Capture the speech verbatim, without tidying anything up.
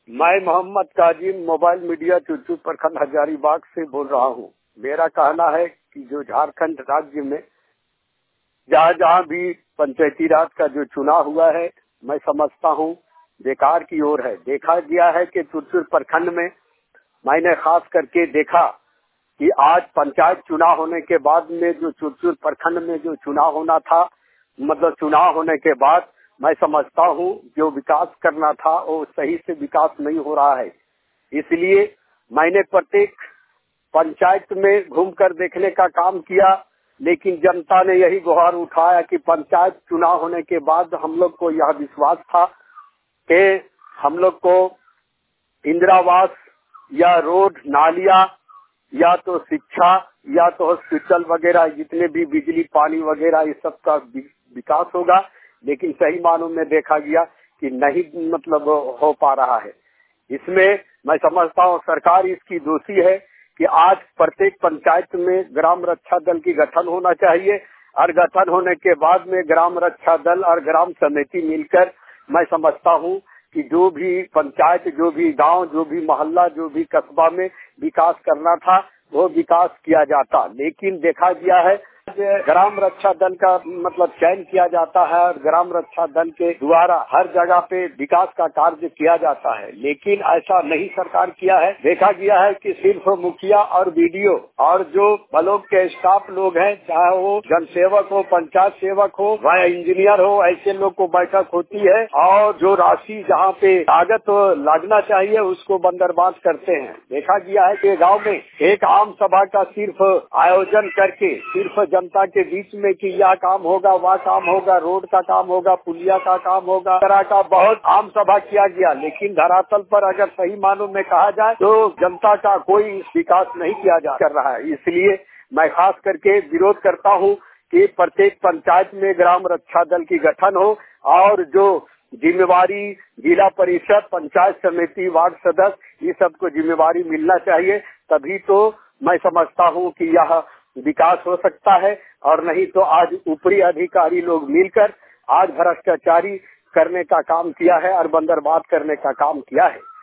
मैं Mohammad Kazim mobile media Churchu प्रखंड हजारीबाग से बोल रहा हूँ। मेरा कहना है कि जो झारखंड राज्य में जहाँ जहाँ भी पंचायती राज का जो चुनाव हुआ है, मैं समझता हूँ बेकार की ओर है। देखा गया है कि चुरचुर प्रखंड में मैंने खास करके देखा कि आज पंचायत चुनाव होने के बाद में जो चुरचुर प्रखंड में जो चुनाव होना था, मतलब चुनाव होने के बाद मैं समझता हूँ जो विकास करना था वो सही से विकास नहीं हो रहा है। इसलिए मैंने प्रत्येक पंचायत में घूमकर देखने का काम किया, लेकिन जनता ने यही गुहार उठाया कि पंचायत चुनाव होने के बाद हम लोग को यह विश्वास था कि हम लोग को इंदिरावास या रोड नालियां या तो शिक्षा या तो हॉस्पिटल वगैरह जितने भी बिजली पानी वगैरह इस सब का विकास होगा, लेकिन सही मानों में देखा गया कि नहीं मतलब हो पा रहा है। इसमें मैं समझता हूँ सरकार इसकी दोषी है कि आज प्रत्येक पंचायत में ग्राम रक्षा दल की गठन होना चाहिए और गठन होने के बाद में ग्राम रक्षा दल और ग्राम समिति मिलकर मैं समझता हूँ कि जो भी पंचायत, जो भी गांव, जो भी मोहल्ला, जो भी कस्बा में विकास करना था वो विकास किया जाता। लेकिन देखा गया है ग्राम रक्षा दल का मतलब चयन किया जाता है और ग्राम रक्षा दल के द्वारा हर जगह पे विकास का कार्य किया जाता है, लेकिन ऐसा नहीं सरकार किया है। देखा गया है कि सिर्फ मुखिया और बीडीओ और जो ब्लॉक के स्टाफ लोग हैं, चाहे वो जनसेवक हो, पंचायत सेवक हो, वह इंजीनियर हो, ऐसे लोग को बैठक होती है और जो राशि जहाँ पे लागत लगना चाहिए उसको बंदरबांट करते हैं। देखा गया है कि गाँव में एक आम सभा का सिर्फ आयोजन करके सिर्फ जनता के बीच में कि यह काम होगा, वह काम होगा, रोड का काम होगा, पुलिया का काम होगा, तरह का बहुत आम सभा किया गया, लेकिन धरातल पर अगर सही मानों में कहा जाए तो जनता का कोई विकास नहीं किया जा कर रहा है। इसलिए मैं खास करके विरोध करता हूँ कि प्रत्येक पंचायत में ग्राम रक्षा दल की गठन हो और जो जिम्मेवारी जिला परिषद, पंचायत समिति, वार्ड सदस्य, ये सबको जिम्मेवारी मिलना चाहिए, तभी तो मैं समझता हूँ कि यह विकास हो सकता है। और नहीं तो आज ऊपरी अधिकारी लोग मिलकर आज भ्रष्टाचारी करने का काम किया है और बंदरबांट करने का काम किया है।